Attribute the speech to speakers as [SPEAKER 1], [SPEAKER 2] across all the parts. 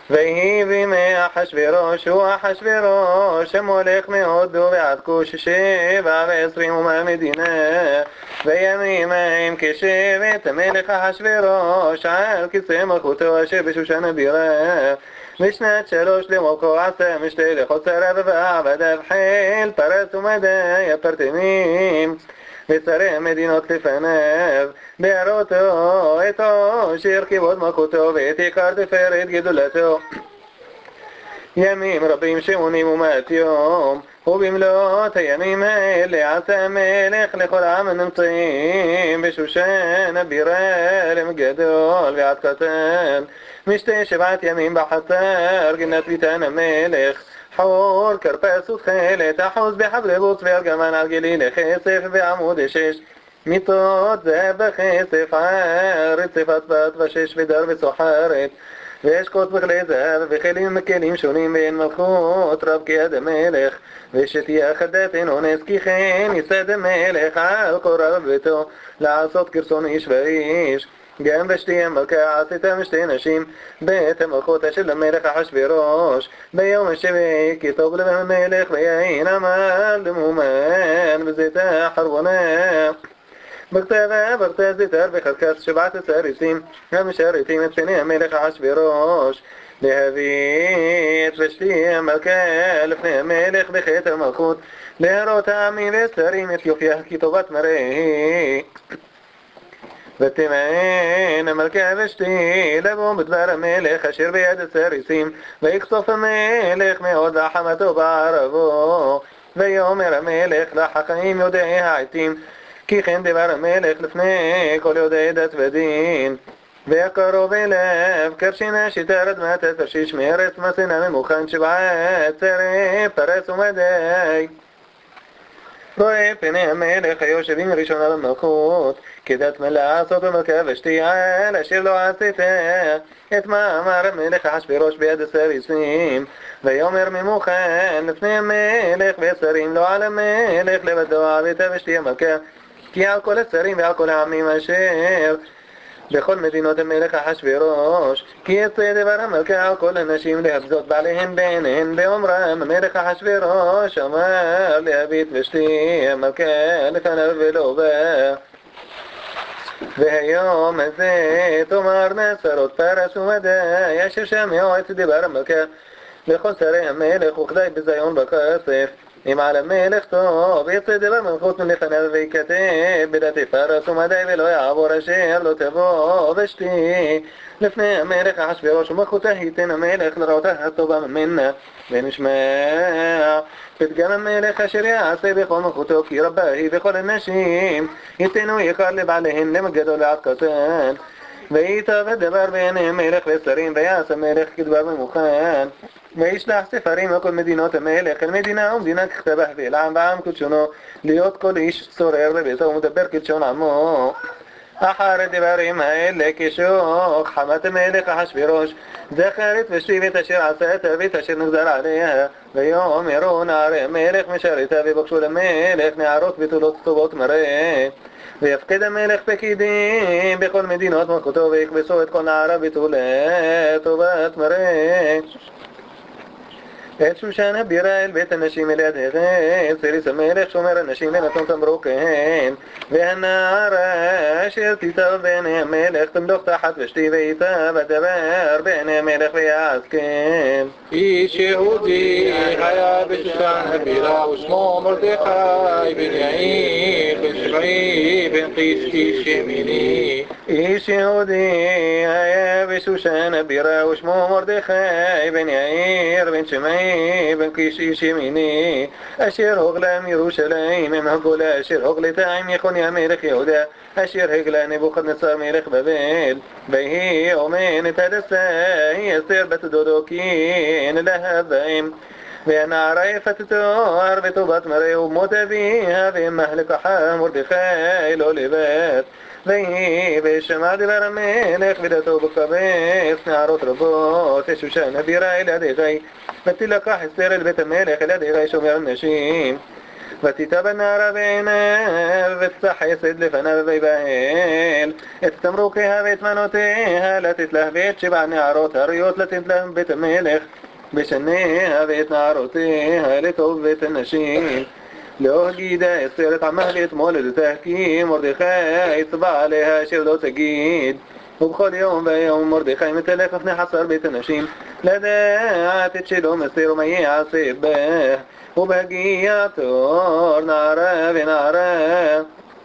[SPEAKER 1] ויהי בימי אחשוורוש, הוא אחשוורוש, המולך מהודו ועד כוש 27 ומהמדינה, וימים ההם כשבט המלך אחשוורוש, על כיסא מלכותו אשר בשושן הבירה. בשנת 3 למלכו עשה משתה לחוצר ועבדיו חיל פרס ומדי הפרטמים, ושרי המדינות לפניו, בהראותו את עושר כבוד מלכותו ואת עיקר תפארת גדולתו. ימים רבים 80 ומאת יום, ובמלאת הימים האלה עשה המלך לכל העם הנמצאים בשושן הבירה, למגדול ועד קטן, משתה 7 ימים בחצר גינת ביתן המלך, חור כרפס ותכלת אחוז בחבלי בוץ וארגמן על גלילי כסף ועמוד 6, מיטות זהב בכסף ער, רצפת בת ושש ודר וסוחרת, ואשקות בכלי זהב וכלים מכלים שונים, ואין מלכות רב כיד המלך, ושתהיה חדתן אונס כי כן יסד המלך על כל רב ביתו לעשות כרצון איש ואיש. גם ושתי המלכה עשיתם 2 נשים בית המלכות של המלך אחשוורוש, ביום השביעי כי טוב לב המלך ויין עמל למומן בזיתה חרבונה, בכתבה ברתה זיתר וחזקת 17 ריסים המשרתים את פני המלך אחשוורוש, להביא את ושתי המלכה לפני המלך בחטא המלכות, להראות העמים ושרים את יופייה כי טובת מראה. ותמאן המלכה ושתי לבוא בדבר המלך אשר ביד הסריסים, ויקצוף המלך מאוד לחמתו בערבו, ויאמר המלך לחכמים יודעי העתים, כי כן דבר המלך לפני כל יודעי דת ודין. ויקרוב אליו קרשינה שיטר אדמת תרשיש מארץ מסנה ממוכן 7 צרי פרס ומדי. רואה פני המלך היושבים ראשונה במלכות, כדת מלעשות במלכה ושתי על אשר לא עשיתה את מאמר המלך אחשוורוש ביד הסריסים, ויאמר ממוכן לפני המלך ושרים לא על המלך לבדו עביתה ושתי המלכה, כי על כל השרים ועל כל העמים אשר בכל מדינות המלך אחשוורוש, כי יצא דבר המלכה על כל הנשים להבזות בעליהן בעיניהן באומרם, המלך אחשוורוש אמר להביא את ושתי המלכה לפניו ולא בא. והיום הזה תאמר נסרות פרס ומדי אשר שמעו את דבר המלכה לכל שרי המלך וכדי בזיון בכסף, אם על המלך טוב יצא דבר מלכות מלפניו ויקטב בדתי פרס ומדי ולא יעבור אשר לא תבוא ושתי לפני המלך אחשוורוש, ומלכותה ייתן המלך לראותה הטובה ממנה ונשמע פתגם המלך אשר יעשה בכל מלכותו, כי רבה היא וכל הנשים ייתנו יקר לבעליהן למגדול ועד קטן. ויטב הדבר בעיני המלך ושרים, ויעש המלך כדבר ממוכן, וישלח ספרים לכל מדינות המלך, אל מדינה ומדינה ככתבה, ואל עם ועם כלשונו, להיות כל איש צורר בביתו ומדבר כלשון עמו. אחר הדברים האלה כשוך חמת המלך אחשוורוש זכר את ושתי ואת אשר עשתה ואת אשר נגזר עליה, ויאמרו נערי המלך משרתה ויבקשו למלך נערות בתולות טובות מראה, ויפקד המלך פקידים בכל מדינות מלכותו ויקבצו את כל נערה בתולה טובת מראה. את שושן הבירה אל בית הנשים אל ידיהם, סריס המלך שומר הנשים ונתון תמרוקיהם, והנערה אשר תיטב בעיני המלך תמלוך תחת ושתי וייטב הדבר בעיני המלך ויעסקם.
[SPEAKER 2] איש יהודי היה בשושן הבירה ושמו מרדכי בן יאיר בן שבעי בן קיש איש ימיני.
[SPEAKER 1] איש יהודי היה בשושן הבירה ושמו מרדכי בן יאיר בן שמעי בן קיש איש ימיני, אשר הוגלה מירושלים עם הגולה אשר הוגלתה עם יחוניה מלך יהודה אשר הגלה נבוכדנצר מלך בבל, ויהי אומנת הדסה היא אסתר בת דודו כי אין לה בהם, והנערה יפת תואר וטובת מראה ומות אביה ואמה לקחה מרדכי לא לבד. ויהי בשמע דבר המלך ודתו בקבץ נערות רבות שושן הבירה אל ידי, ותילקח אסתר אל בית המלך אל ידי שומר נשים, ותיטע נערה בעיניו, ותצח חסד לפניו ויבהל. את תמרוקיה ואת מנותיה לתת לה, ואת 7 נערות אריות לתת לה בית המלך בשניה, ואת נערותיה לטוב בית הנשים. לא הגידה אסתר את עמה ואת מולדתה, כי מרדכי צבא עליה אשר לא תגיד. ובכל יום ויום מרדכי מתהלך לפני חצר בית הנשים, לדעת את שלום אסתר ומה יעשה בה. ובהגיע תור נערה ונערה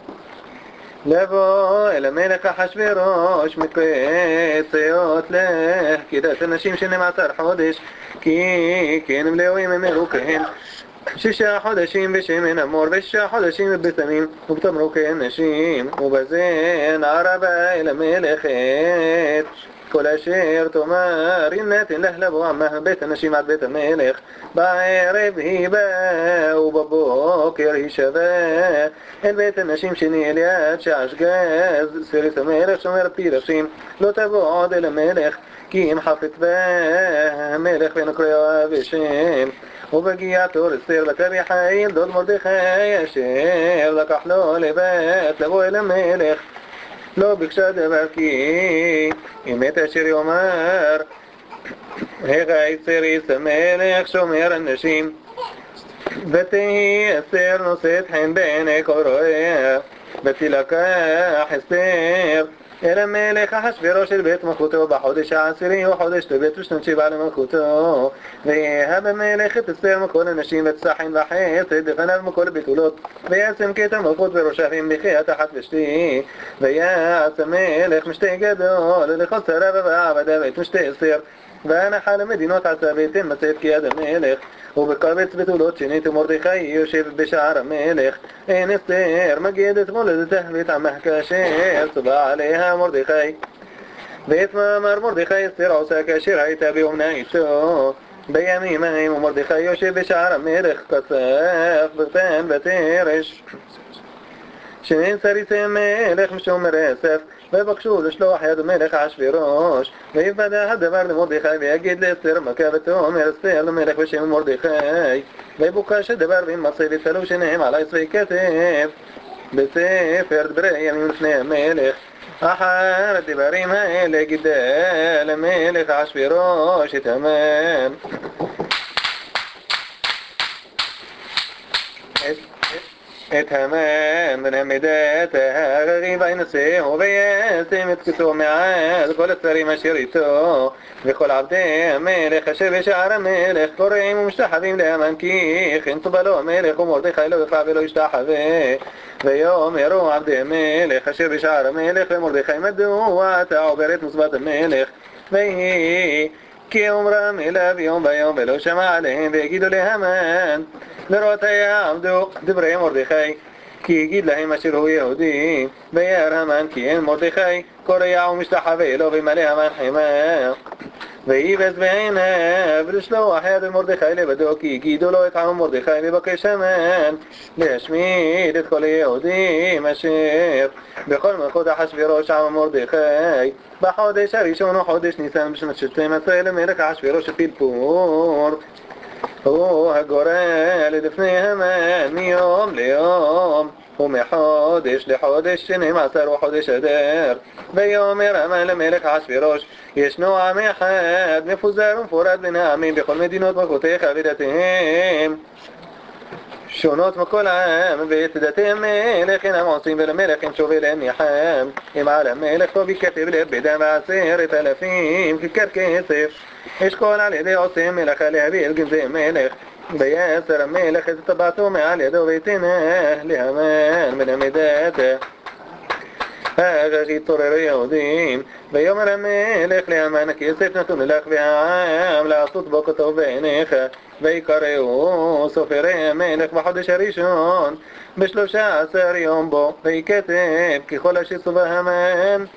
[SPEAKER 1] לבוא אל המלך אחשוורוש מקציות לך, כדת הנשים 12 חודש, כי כן מלאוים אמרו כהן 6 חודשים בשמן אמור, ו6 חודשים בבשמים, ובתמרו כנשים. ובזה נערה באה אל המלך את כל אשר תאמר, אם נתן לך לבוא עמה בית הנשים עד בית המלך. בערב היא באה ובבוקר היא שווה אל בית הנשים שני אל יד שעשגז סריס המלך שומר פרשים. לא תבוא עוד אל המלך, כי אם חפץ בה המלך ונקרא בשם. ובגיע תור אסתר בת אביחיל דוד מרדכי אשר לקח לו לבת לבוא אל המלך, לא ביקשה דבר, כי אמת אשר יאמר הגה סריס המלך שומר הנשים. ותהי אסתר נושאת חן בעיני כל רואיה, ותילקח אסתר אל המלך אחשוורוש אל בית מלכותו בחודש העשירי וחודש טבת ושנת 7 למלכותו. ויהב המלך את אסתר מכל הנשים ותשחן וחסד לפניו מכל הבתולות, וישם קטע מלכות וראשבים בחיית אחת ושתי. ויעש המלך משתה גדול לכל שריו ועבדיו את משתה אסתר, והנחה למדינות עשה ויתן מצאת כיד המלך. ובקבץ בתולות שנית מרדכי יושב בשער המלך, אין אסתר מגדת מולדתה ואת עמה כאשר צבא עליה מרדכי. ואת מאמר מרדכי אסתר עושה כאשר הייתה באומנה איתו בימים ההם. ומרדכי יושב בשער המלך כסף ותן ותרש שאין סריסי המלך משומרי אסף, ובקשו לשלוח יד המלך אחשוורוש. ויוודע הדבר למרדכי ויגיד לאסתר מכה ותאמר אסתר למלך בשם מרדכי. ויבוקש הדבר וימצא ותלו שניהם על עשוי כתב בספר דברי ימים לפני המלך. אחר הדברים האלה גידל המלך אחשוורוש את המן את המן בן המדת ההררי וינשאו וישם את כסו מעל כל השרים אשר איתו וכל עבדי המלך אשר בשער המלך קוראים ומשתחווים להמן, כי כן צווה לו המלך ומרדכי לא יפע ולא ישתחווה. ויאמרו עבדי המלך אשר בשער המלך למרדכי מדוע אתה עובר את מצוות המלך? ויהי כי אומרם אליו יום ביום ולא שמע עליהם, ויגידו להמן לראות יעבדו דברי מרדכי, כי יגיד להם אשר הוא יהודי. וירא המן כי אין מרדכי קורע ומשתחווה לו, ומלא המן חמה. ויבז בעיניו לשלוח יד מרדכי לבדו, כי יגידו לו את עם מרדכי. לבקש המן להשמיד את כל היהודים אשר בכל מלכות אחשוורוש עם מרדכי בחודש הראשון וחודש ניסן בשנת 12 למלך אחשוורוש פלפור. הוא הגורל לפני המן מיום ליום ומחודש לחודש 12 וחודש אדר. ויאמר המן למלך אחשוורוש ישנו עם אחד מפוזר ומפורד בין העמים בכל מדינות מלכותיך ודתיהם שונות מכל העם, ואת דתי המלך אינם עושים ולמלך אין שווה להם ניחם. אם על המלך פה בכתב לב בדם 10,000 כיכר כסף אשכול על ידי עושה מלאכה להביא אל גנזי המלך. ויעשר המלך את טבעתו מעל ידו ויתנה להמן בן המדת אחרי שהתעורר היהודים. ויאמר המלך להמן הכסף נתון לך והעם לעשות בו כטוב בעיניך. ויקראו סופרי המלך בחודש הראשון ב13 יום בו, ויקטב ככל אשר צווה המן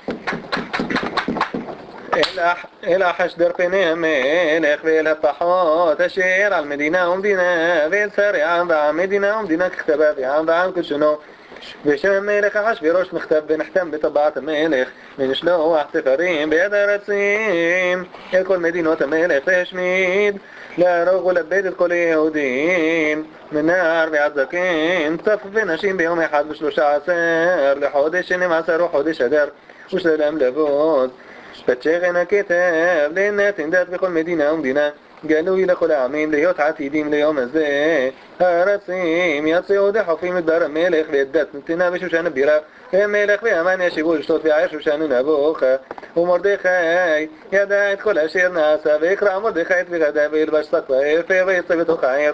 [SPEAKER 1] אל אחשדר פני המלך ואל הפחות אשר על מדינה ומדינה, ואל שרי עם ועם מדינה ומדינה ככתבה ועם ועם כלשונו, בשם המלך אחשוורוש מכתב ונחתם בטבעת המלך ונשלוח ספרים ביד הארצים אל כל מדינות המלך להשמיד להרוג ולאבד את כל היהודים מנער ועד זקן צף ונשים ביום אחד ו13 לחודש 12 וחודש אדר ושלם לבוז ותשכן הכתב לנתן דת בכל מדינה ומדינה גלוי לכל העמים להיות עתידים ליום הזה הארצים יצאו דחופים את בר המלך ואת דת נתנה בשושן הבירה והמלך והמן ישיבו לשתות בעיר שושן ונבוך ומרדכי ידע את כל אשר נעשה ויקרא מרדכי את בגדיו וילבש שק ואפר ויצא בתוך העיר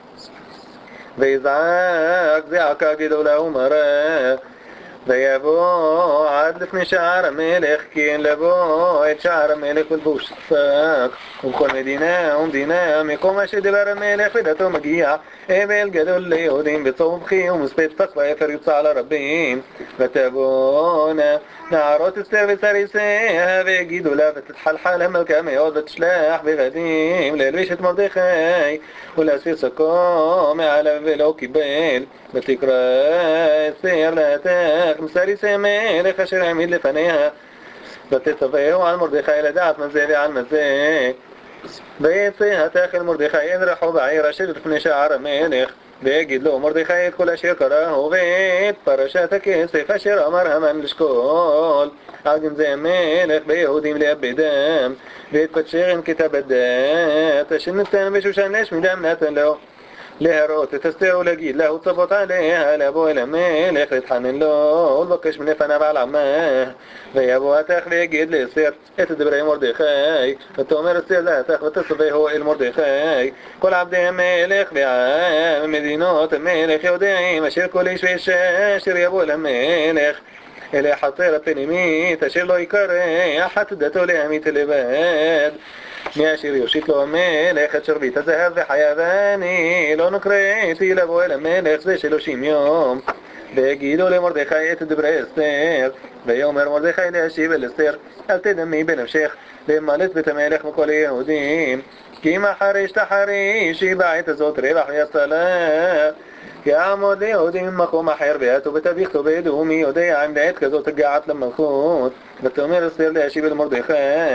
[SPEAKER 1] ויזעק זעקה גדולה ומרה ויבוא עד לפני שער המלך כן לבוא את שער המלך ולבוש שק ובכל מדינה ומדינה מקום אשר דבר המלך ודתו מגיע אבל גדול ליהודים בצובחי ומספד שק ואפר יוצא על הרבים ותבואנה נערות אסתר וסריסיה ויגידו לה ותתחלחל המלכה מאוד ותשלח בגדים להלביש את מרדכי ולהסיר שקו מעליו ולא קיבל ותקרא אסתר להתך מסריסי המלך אשר העמיד לפניה ותצווהו על מרדכי לדעת מה זה ועל מה זה ויצא התך אל מרדכי אל רחוב העיר אשר לפני שער המלך ויגיד לו מרדכי את כל אשר קראו ואת פרשת הכסף אשר אמר המן לשקול על גנזי המלך ביהודים לאבדם ואת פתשרן כתב הדת אשר נתן בשושן להשמידם נתן לו להראות את אסתר ולהגיד לה צוות עליה לבוא אל המלך להתחנן לו ולבקש מלפניו על עמה ויבוא התך ויגיד לאסתר את דברי מרדכי ותאמר אסתר להתך ותצווהו אל מרדכי כל עבדי המלך ועם מדינות המלך יודעים אשר כל איש ואיש אשר יבוא אל המלך אל החצר הפנימית אשר לא יקרא אחת דתו להמית לבד מאשר יושיט לו המלך את שרביט הזהב וחייו אני לא נקראתי לבוא אל המלך זה 30 יום ויגידו למרדכי את דברי אסתר ויאמר מרדכי להשיב אל אסתר אל תדמי בנפשך למלט בית המלך מכל היהודים כי מחר ישתחרי שבעת הזאת רווח ויעשה לה יעמוד ליהודים ממקום אחר ויעתו ותביכתו בידעו מי יודע אם לעת כזאת הגעת למלכות ותאמר אסתר להשיב אל מרדכי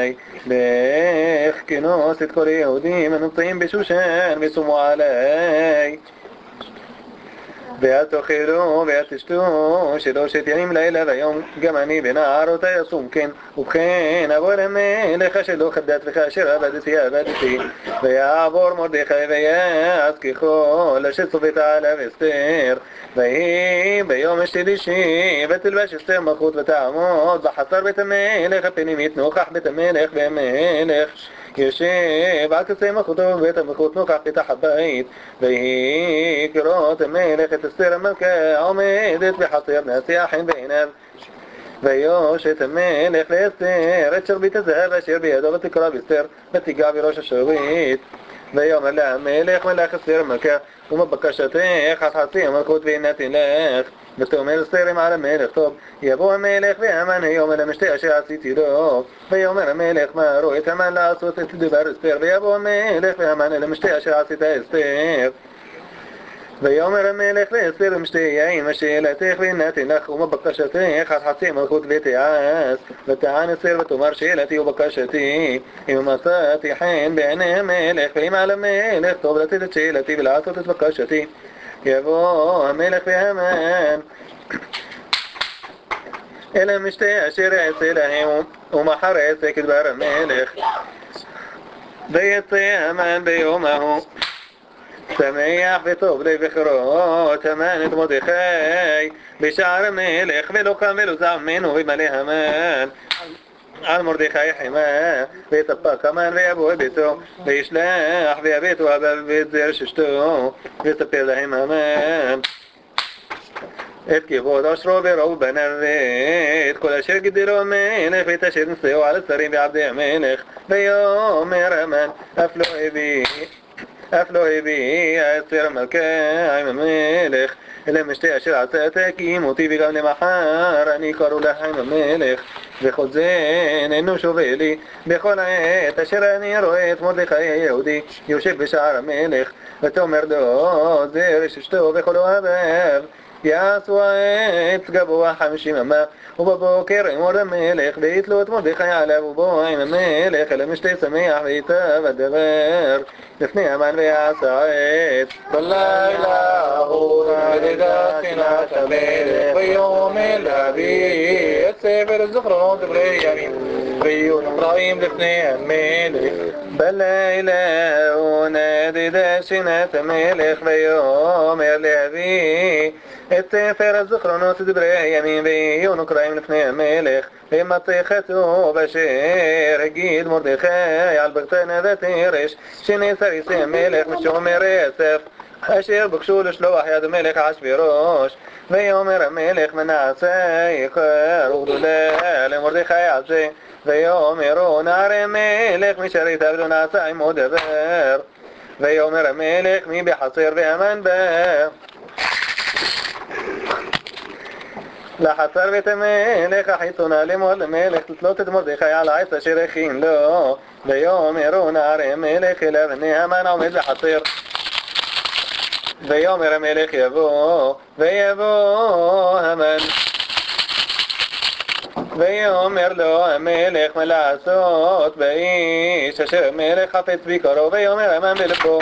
[SPEAKER 1] לך כנוס את כל היהודים הנמצאים בשושן ושמו עלי ואל תאכלו ואל תשתו 3 ימים לילה ויום גם אני ונערותי אסום כן ובכן אבוא אל המלך אשר לא כדת וכאשר עבדתי ויעבור מרדכי ויעש ככל אשר צוותה עליו אסתר ויהי ביום השלישי ותלבש אסתר מלכות ותעמוד בחצר בית המלך הפנימית נוכח בית המלך והמלך יושב על כסא מלכותו בבית המלכות נוכח פתח הבית ויהי כראות המלך את אסתר המלכה עומדת בחצר נשיאה חן בעיניו ויושת המלך לאסתר את שרביט הזהב אשר בידו ותקרא באסתר ותיגע בראש השרביט ויאמר לה המלך מלך אסתר המלכה ומה בקשתך על חצי המלכות והנתי לך ותאמר אסתר על המלך טוב יבוא המלך והמן היום אל המשתה אשר עשיתי לו ויאמר המלך מה רואה את המן לעשות את דבר אסתר ויבוא המלך והמן אל המשתה אשר עשית אסתר ויאמר המלך לאסתר המשתה יין מה שאלתך והנתי לך ומה בקשתך על חצי מלכות ותעש ותען אסתר ותאמר שאלתי ובקשתי אם מצאתי חן בעיני המלך ואם על המלך טוב לתת את שאלתי ולעשות את בקשתי יבוא המלך והמן אל המשתה אשר יעשה להם ומחר יעשה כדבר המלך ויצא המן ביום ההוא שמח וטוב לבכרות המן את מרדכי בשער המלך ולא קם ולא זעם ממנו וימלא המן על מרדכי חימה ויתפק המן ויבוא ביתו וישלח ויביתו אביו ואת זר ששתו ויספר להם המן את כבוד עשרו וראו בניו ואת כל אשר גידלו המלך ואת אשר נשאו על השרים ועבדי המלך ויאמר המן אף לא הביא אסתר המלכה עם המלך אלא משתה אשר עשה תקים אותי וגם למחר אני קראו לך עם המלך וכל זה איננו שווה לי בכל העת אשר אני רואה את מרדכי היהודי יושב בשער המלך ותאמר לו זר ששתו וכל אוהביו יעשו העץ גבוה 50 אמה, ובבוקר יאמר המלך ויתלו את מרדכי עליו ובוא עם המלך אל המשתה שמח ויטב הדבר לפני המן ויעשה העץ.
[SPEAKER 2] בלילה ההוא נדדה שנאת המלך ויאמר להביא את ספר זכרונות דברי ימים ויהיו נקראים לפני המלך.
[SPEAKER 1] בלילה הוא נדדה שנאת המלך ויאמר להביא את ספר הזכרונות דברי הימים ויהיו נקראים לפני המלך. וימצא כתוב אשר הגיד מרדכי על בגתנה ותירש שנאסר ישא המלך משומר אסף אשר ביקשו לשלוח יד המלך אחשוורוש. ויאמר המלך מנעשה יקר וגדולה למרדכי על זה. ויאמרו נער המלך משרת עבדו נעשה עמו דבר. ויאמר המלך מי בחצר והמן בא לחצר בית המלך החיצונה לאמור למלך לתלות את מרדכי על העץ אשר הכין לו. ויאמרו נער המלך אליו הנה המן עומד בחצר. ויאמר המלך יבוא ויבוא המן. ויאמר לו המלך מה לעשות באיש אשר המלך חפץ ביקרו. ויאמר המן בלבו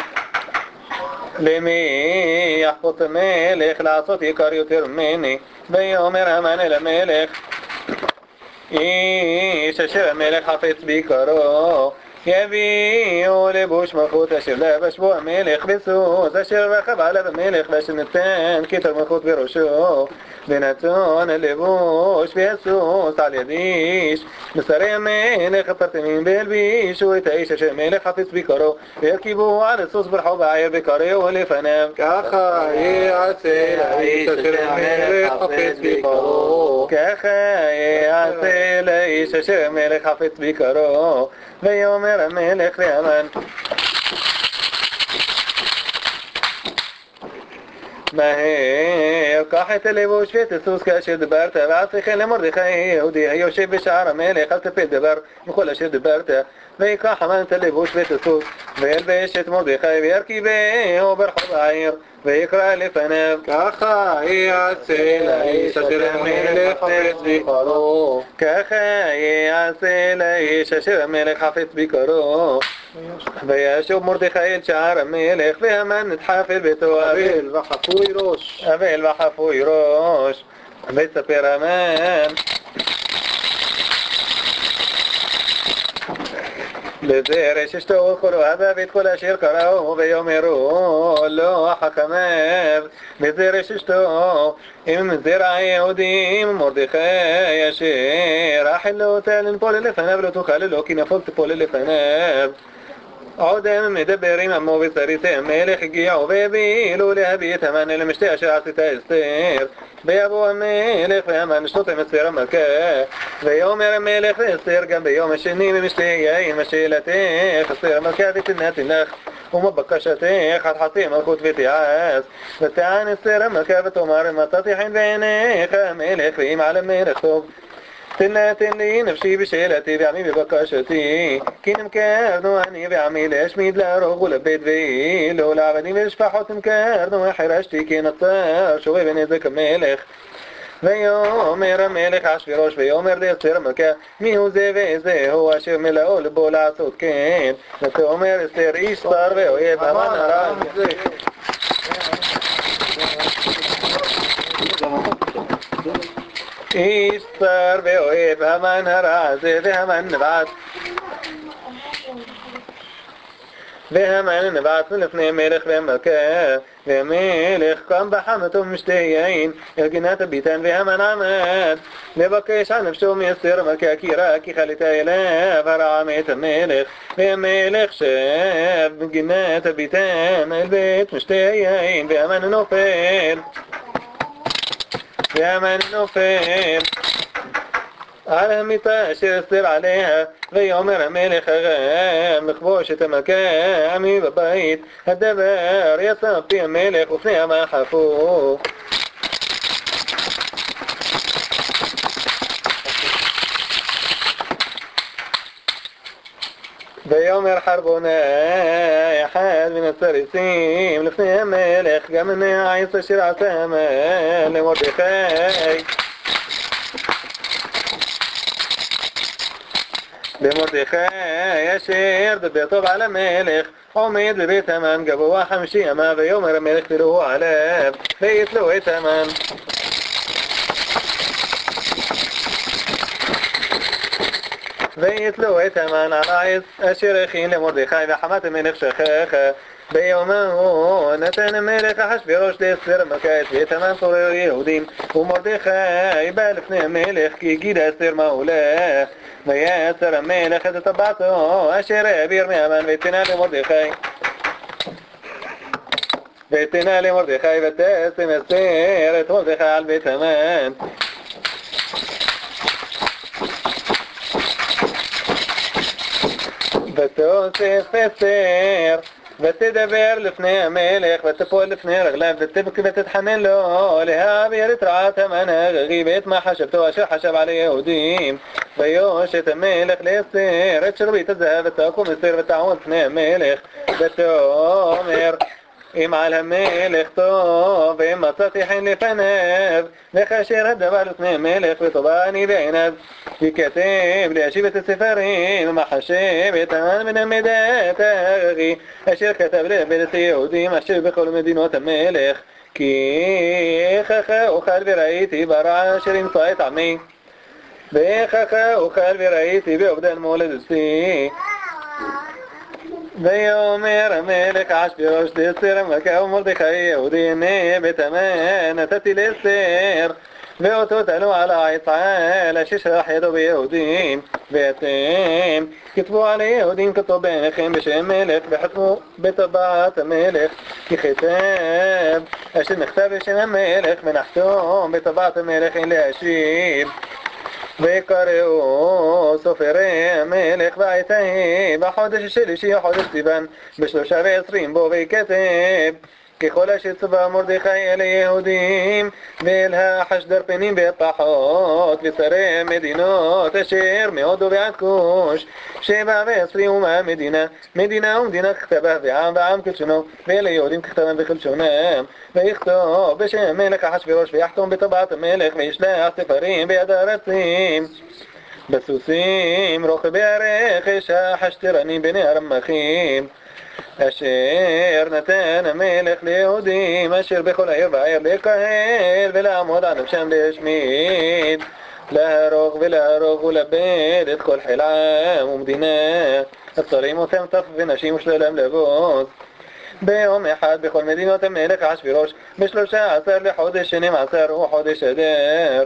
[SPEAKER 1] למי יחפוץ המלך לעשות יקר יותר ממני. ויאמר המן אל המלך איש אשר המלך חפץ ביקרו יביאו לבוש מלכות אשר לבש בו המלך בסוס אשר רכב עליו המלך ואשר נתן כתר מלכות בראשו ונתון לבוש והסוס על יד איש בשרי המלך הפרטמים והלבישו את האיש אשר המלך חפץ ביקרו וירכיבו על הסוס ברחוב העיר וקראו לפניו.
[SPEAKER 2] ככה יעשה לאיש אשר המלך חפץ ביקרו.
[SPEAKER 1] ככה יעשה לאיש אשר המלך חפץ ביקרו. ויאמר המלך להמן מהר קח את הלבוש ואת הסוס כאשר דיברת ועשיך למרדכי יהודי היושב בשער המלך אל תפל דבר מכל אשר דיברת. ויקח המן את הלבוש ואת הסוס וילבש את מרדכי וירכיבהו ברחוב העיר ויקרא לפניו.
[SPEAKER 2] ככה יעשה לאיש אשר המלך חפץ ביקרו.
[SPEAKER 1] ככה יעשה לאיש אשר המלך חפץ ביקרו. וישוב מרדכי אל שער המלך והמן נדחף אל ביתו
[SPEAKER 2] אבל וחפוי ראש.
[SPEAKER 1] אבל וחפוי ראש. ויספר המן לזרש אשתו וכל אוהביו ואת כל אשר קראו ויאמרו לו חכמיו לזרש אשתו אם זרע היהודים מרדכי אשר החל אותה לנפול לפניו לא תוכל לו כי נפול תפול לפניו. עוד הם מדברים עמו וצריתי המלך הגיעו והבילו להביא את המן אל המשתה אשר עשית אסתר. ויבוא המלך והמן לשתות עם אסתר המלכה. ויאמר המלך לאסתר גם ביום השני ממשתה יין מה שאלתך אסתר המלכה ותנתי לך ומה בקשתך עד חצי מלכות ותיעש. ותען אסתר המלכה ותאמר מצאתי חן בעיניך המלך ואם על המלך טוב תן לי נפשי בשאלתי ועמי בבקשתי כי נמכרנו אני ועמי להשמיד להרוג ולבית ואילו לעבדים ולשפחות נמכרנו החרשתי כי נצר שובה בנזק המלך. ויאמר המלך אחשוורוש ויאמר לאסתר המלכה מי הוא זה וזה הוא אשר מלאו לבו לעשות כן. ותאמר אסתר איש צר ואויב המן הרג איש צר ואוהב המן הרע זה והמן נבעט מלפני המלך והמלכה. והמלך קם בחמתו משתה יין אל גינת הביתן והמן עמד לבקש על נפשו מאסתר המלכה כי ראה כי חלתה אליו הרעה מאת המלך. והמלך שב בגינת הביתן אל בית משתה יין והמן נופל על המיטה אשר אסתר עליה. ויאמר המלך ארם לכבוש את המלכה עמי בבית הדבר יספתי המלך ופני המן חפו. ויאמר חרבונה אחד מן הסריסים לפני המלך גם מהעץ אשר עשה למרדכי אשר דבר טוב על המלך עומד בבית המן גבוה 50 אמה ויאמר המלך תראו עליו ויתלו את המן ויתלו את המן על העץ אשר הכין למרדכי וחמת המלך שכך ביומו נתן המלך אחשוורוש לאסתר מלכה את בית המן צורר יהודים ומרדכי בא לפני המלך כי הגיד אסתר מה עולה ויעצר המלך את טבעתו אשר העביר מהמן ותנה למרדכי ותשם אסתר את מרדכי על בית המן ותוסף אסתר ותדבר לפני המלך ותפול לפני רגליו ותבכי ותתחנן לו להעביר את רעת המן הגגי ואת מה חשבתו אשר חשב על היהודים ויושת המלך לאסתר את שרביט הזהב ותקום אסתר ותעמוד לפני המלך ותאמר אם על המלך טוב ואם מצאתי חן לפניו וכאשר הדבר לפני המלך וטובה אני בעיניו יכתב להשיב את הספרים ומחשב את המן ונמדת הגגי אשר כתב לאבד את היהודים אשר בכל מדינות המלך כי איככה אוכל וראיתי ברע אשר ימצא את עמי ואיככה אוכל וראיתי באובדן מולדתי ויאמר המלך אחשוורוש לאסתר המלכה ומרדכי יהודי הנה בית המן נתתי לאסתר ואותו תלו על העץ על אשר שלח ידו ביהודים ואתם כתבו על היהודים כתוב בעיניכם בשם מלך וחתמו בטבעת המלך ככתב אשר נכתב בשם המלך ונחתום בטבעת המלך אין להשיב ויקראו סופרי המלך בעת ההיא בחודש השלישי חודש סיוון ב23 בו ויכתב ככל אשר צווה מרדכי אל היהודים ואל החשדרפנים בפחות ושרי מדינות אשר מהודו ועד כוש 27 מהמדינה מדינה ומדינה ככתבה ועם כלשונו ואל היהודים ככתבם וכלשונם ויכתוב בשם מלך אחשוורוש ויחתום בטבעת המלך וישלח ספרים ביד הרצים בסוסים רוכבי הרכש החשתרנים בני הרמחים אשר נתן המלך ליהודים אשר בכל העיר והעיר לקהל ולעמוד על נפשם להשמיד להרוג ולאבד את כל חיל עם ומדינה השרים אותם טף ונשים ושללם לבוז ביום אחד בכל מדינות המלך אחשוורוש ב13 לחודש 12 וחודש אדר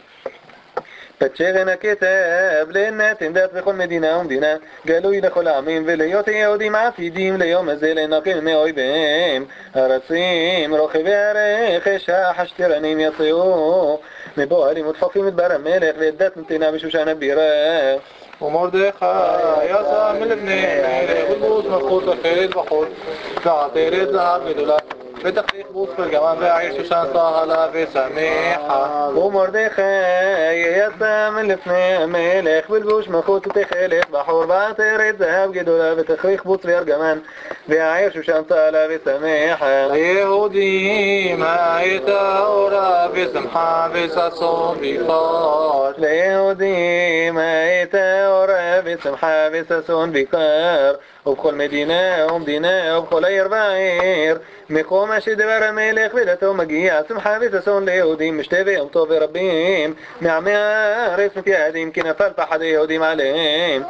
[SPEAKER 1] פתשרן הכתב לנתן דת בכל מדינה ומדינה גלוי לכל העמים ולהיות יהודים עתידים ליום הזה לנקם מאויביהם הרצים רוכבי הרכש החשתרנים יצאו מבוהלים ודחופים את בר המלך ואת דת נתינה בשושן הבירה
[SPEAKER 2] ומרדכי יצא מלפני המלך ולבוש מלכות אחרת בחול ועטרת זהב גדולה ותחליך בוס פרגמה והעיר שושן צהלה ושמחה
[SPEAKER 1] ומרדכי יצא מלפני המלך בלבוש מלכות ותכלת בחור ועטרת זהב גדולה ותכריך בוץ וארגמן והעיר שושן צהלה ושמחה
[SPEAKER 2] ליהודים הייתה אורה ושמחה וששון ויקר
[SPEAKER 1] ליהודים הייתה אורה ושמחה וששון ויקר ובכל מדינה ומדינה ובכל עיר ועיר מקום אשר דבר המלך ודתו מגיע שמחה וששון ליהודים משתה ויום טוב ורבים מעמי הארץ מתייעדים כי נפל פחד היהודים עליהם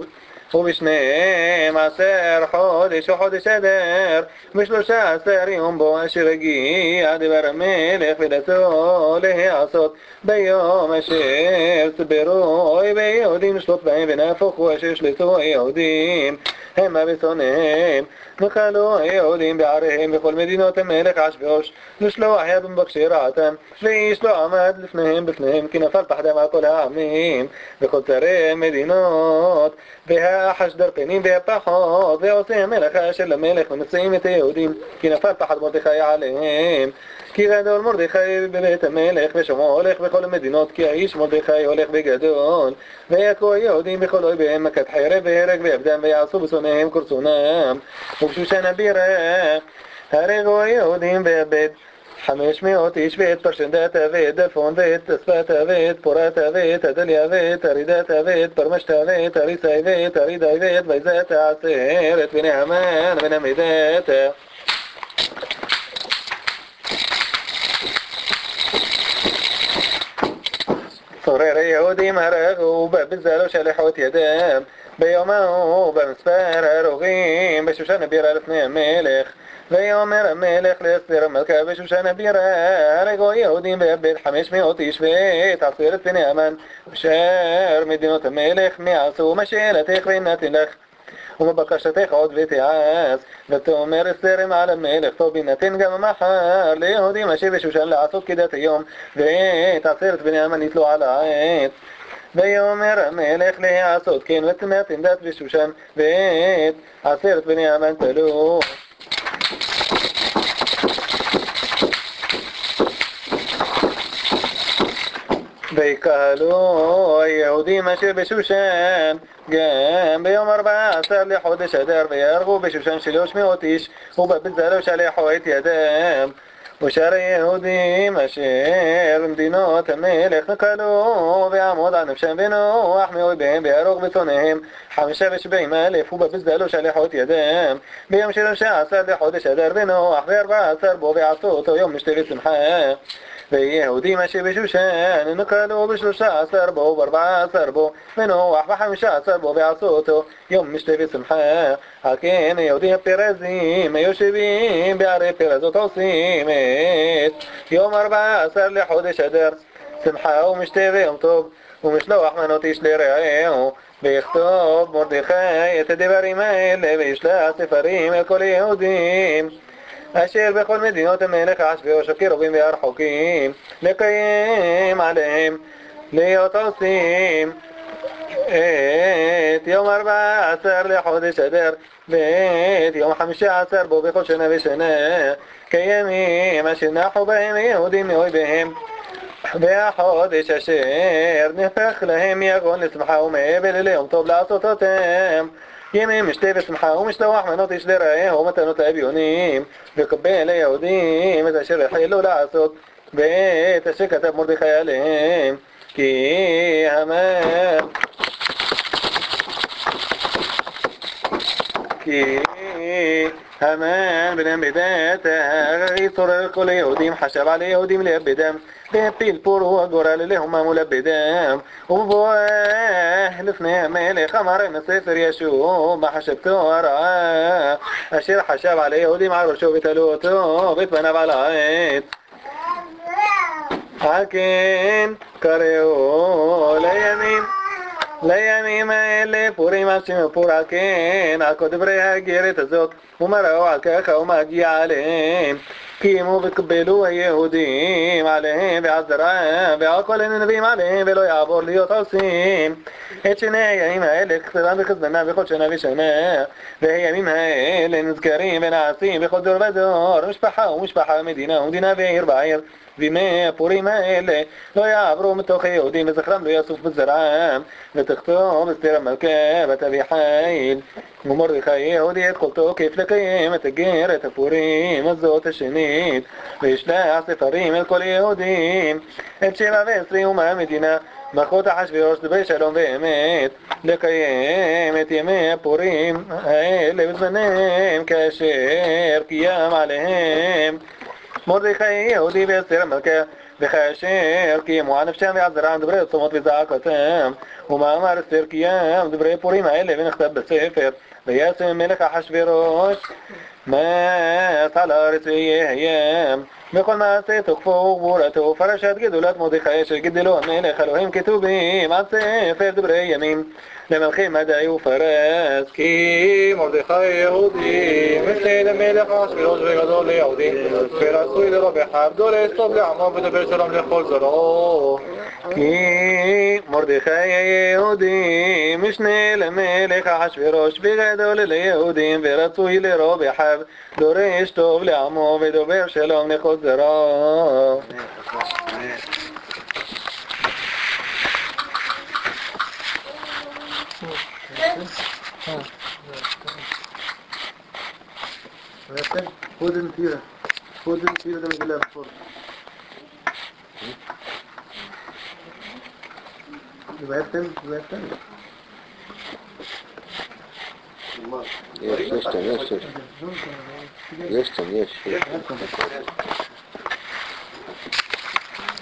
[SPEAKER 1] וב12 חודש וחודש אדר ב13 יום בו אשר הגיע דבר המלך ודתו להיעשות ביום אשר צברו ביהודים לשלוט בהם ונהפוכו אשר שלטו היהודים המה בשונאיהם נחלו היהודים בעריהם בכל מדינות המלך אחשוורוש לשלוח יד ומבקשי רעתם ואיש לא עמד לפניהם כי נפל פחדם על כל העמים וכל שרי מדינות חשדר פנים והפחות, ועושה המלאכה של המלך ומציעים את היהודים, כי נפל פחד מרדכי עליהם. כי גדול מרדכי בבית המלך, ושמו הולך בכל המדינות, כי האיש מרדכי הולך בגדול. ויכו היהודים בכל אויביהם מכת חרב והרג ועבדם, ויעשו בשונאיהם כרצונם. ובשושן הבירה הרגו היהודים ואבד 500 איש, ואת פרשנדתה ואת דלפון ואת אספתה ואת פורתה ואת הדליה ואת ארידתה ואת פרמשתה ואת אריסאי ואת ארידאי ואת ויזתה עשרת ונעמן ונמדתה. צורר היהודים הרגו בזה לא שלחו את ידם ביום ההוא במספר הרוגים בשושן הבירה לפני המלך. ויאמר המלך לאסתר המלכה בשושן הבירה הרגו יהודים ואבד 500 איש ואת עשרת בני המן ושאר מדינות המלך מעשו מה שאלתך ונתן לך ובבקשתך עוד ותעש. ותאמר אסתר על המלך טוב יינתן גם מחר ליהודים אשר בשושן לעשות כדת היום ואת עשרת בני המן נתלו על העץ. ויאמר המלך לעשות כן ותנתן דת בשושן ואת עשרת בני המן תלו. ויקהלו היהודים אשר בשושן גם ביום 14 לחודש אדר ויהרגו בשושן 300 איש ובבזה לא שלחו את ידם. ושאר היהודים אשר במדינות המלך נקהלו ועמוד על נפשם ונוח מאויביהם ויהרוג בשונאיהם 75,000 ובבזה לא שלחו את ידם. ביום 13 לחודש אדר ונוח ו14 בו ועשו אותו יום משתה ושמחה. ויהודים אשר בשושן נקהלו ב13 בו ו14 בו ונוח ב15 בו ועשו אותו יום משתה ושמחה. על כן היהודים הפרזים היושבים בערי פרזות עושים את יום 14 לחודש אדר שמחה ומשתה ויום טוב ומשלוח מנות איש לרעהו. ויכתוב מרדכי את הדברים האלה וישלח ספרים אל כל היהודים אשר בכל מדינות המלך אחשוורוש הקרובים והרחוקים לקיים עליהם להיות עושים את יום 14 לחודש אדר ואת יום 15 בו בכל שנה ושנה כימים אשר נחו בהם יהודים מאויביהם. והחודש אשר נהפך להם יגון לשמחה ומעבל ליום טוב לעשות אותם ימי משתה ושמחה ומשלוח מנות איש לרעהו ומתנות האביונים וקבל ליהודים את אשר החלו לעשות ואת אשר כתב מרדכי עליהם. כי המן בן המדתה יצורר כל היהודים חשב על היהודים לאבדם והפיל פורו הגורל להומם ולאבדם. ובבואך לפני המלך אמר עם הספר ישוב בחשבתו הרעה אשר חשב על היהודים על ראשו ותלו אותו ואת פניו על העץ. על כן קראו לימים האלה פורים על שם פור. על כן על כל דברי האגרת הזאת ומראו על ככה ומגיע עליהם קיימו וקבלו היהודים עליהם ועל זרעם ועל כל הנביאים עליהם ולא יעבור להיות עושים את שני הימים האלה כתבם וחסדנם בכל שנה ושנה. והימים האלה נזכרים ונעשים בכל דור ודור משפחה ומשפחה מדינה ומדינה ועיר בעיר. וימי הפורים האלה לא יעברו מתוך היהודים וזכרם לא יסוף בזרעם. ותכתוב אסתר המלכה בת אביחיל ומרדכי יהודי את כל תוקף לקיים את אגרת הפורים הזאת השנית וישלח ספרים אל כל יהודים את 27 מהמדינה מלכות אחשוורוש דברי שלום ואמת לקיים את ימי הפורים האלה בזמניהם כאשר קיים עליהם מרדכי יהודי ואסתר המלכה וכאשר קיימו על נפשם ועל זרעם דברי צומות וזעקתם. ומאמר אסתר קיים דברי פורים האלה ונכתב בספר וישם מלך אחשוורוש מס על הארץ ויהם בכל מעשה תוקפו וגבורתו פרשת גדולת מרדכי אשר גידלו המלך אלוהים כתובים על ספר דברי ימים למלכי מדי ופרס.
[SPEAKER 2] כי מרדכי יהודי משנה למלך אחשוורוש וגדול ליהודים ורצוי לרבחה גדול טוב לעמו ודבר שלום לכל זרעו.
[SPEAKER 1] כי מרדכי יהודי משנה למלך אחשוורוש וגדול ליהודים ורצוי לרוב אחיו דורש טוב לעמו ודובר שלום לכל זרעו.
[SPEAKER 3] Få den fyra den vill jag få. Du vet den?
[SPEAKER 4] Есть там.